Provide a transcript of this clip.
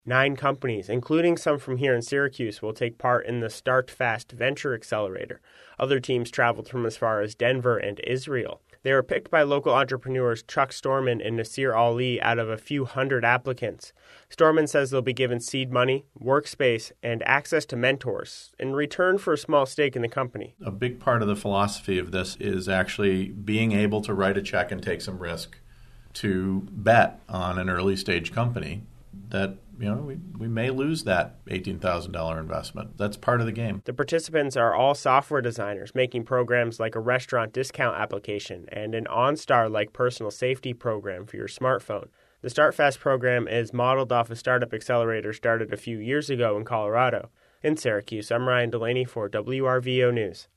9 companies, including some from here in Syracuse, will take part in the Start Fast Venture Accelerator. Other teams traveled from as far as Denver and Israel. They were picked by local entrepreneurs Chuck Storman and Nasir Ali out of a few hundred applicants. Storman says they'll be given seed money, workspace, and access to mentors in return for a small stake in the company. A big part of the philosophy of this is actually being able to write a check and take some risk to bet on an early stage company that we may lose that $18,000 investment. That's part of the game. The participants are all software designers making programs like a restaurant discount application and an OnStar-like personal safety program for your smartphone. The StartFast program is modeled off a startup accelerator started a few years ago in Colorado. In Syracuse, I'm Ryan Delaney for WRVO News.